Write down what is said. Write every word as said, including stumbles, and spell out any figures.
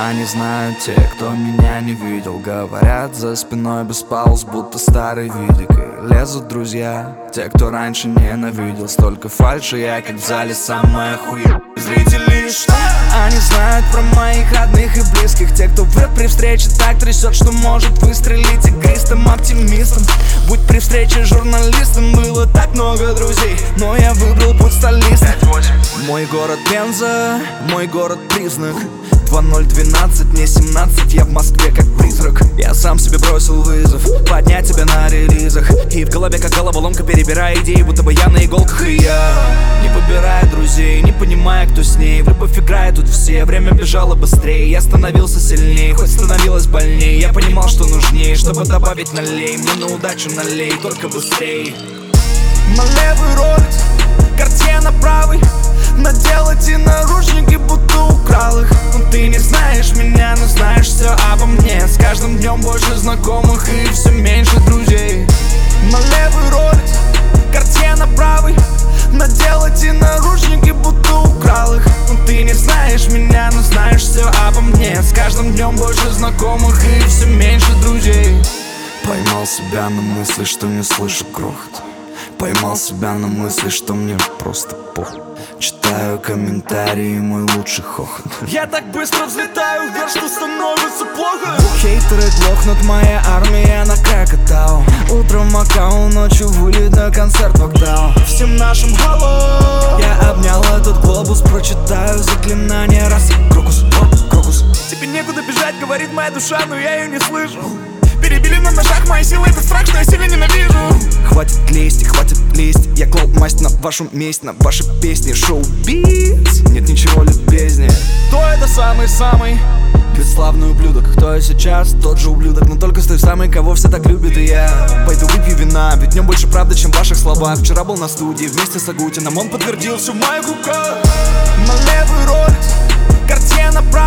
Они знают те, кто меня не видел. Говорят за спиной без пауз, будто старый видик. И лезут друзья, те, кто раньше ненавидел. Столько фальши, я как в зале самая хуя. Зрители, что? Они знают про моих родных и близких. Те, кто врет при встрече, так трясет, что может выстрелить игристым оптимистом. Будь при встрече журналистом, было так много друзей, но я выбрал путь столиста. Мой город Пенза, мой город признак. Два ноль двенадцать, мне семнадцать, я в Москве как призрак. Я сам себе бросил вызов, поднять тебя на релизах. И в голове как головоломка, перебирая идеи, будто бы я на иголках. И я не выбирая друзей, не понимая, кто с ней. В любовь играет тут все, время бежало быстрее. Я становился сильнее, хоть становилось больнее. Я понимал, что нужнее, чтобы добавить налей. Мне на удачу налей, только быстрее. На левый Rolex, Cartier на правый. Надел эти наручники, будто украл их. Но ты не знаешь меня, но знаешь все обо мне. С каждым днем больше знакомых и все меньше друзей. На левый Rolex, Cartier на правый. Надел эти наручники, будто украл их. Но ты не знаешь меня, но знаешь все обо мне. С каждым днем больше знакомых и все меньше друзей. Поймал себя на мысли, что не слышу грохот. Поймал себя на мысли, что мне просто похуй. Читаю комментарии, мой лучший хохот. Я так быстро взлетаю вверх, что становится плохо. Хейтеры глохнут, моя армия на Кракатау. Утром Макау, ночью вылет на концерт вокзал. Всем нашим халло. Я обнял этот глобус, прочитаю заклинание раз. Крокус, о, крокус. Тебе некуда бежать, говорит моя душа, но я ее не слышу. Перебили на ножах мои силы, это страх, что я сильно ненавижу. Хватит лезть, хватит лезть. Я клал масть на вашу месть, на ваши песни. Шоу-биз, нет ничего любезнее. Кто это самый-самый бесславный ублюдок? Кто я сейчас? Тот же ублюдок, но только с той самой, кого все так любят. И я пойду выпью вина, ведь в нем больше правды, чем в ваших словах. Вчера был на студии вместе с Агутиным, он подтвердил всю мою руках. На левый Rolex, Cartier на правый.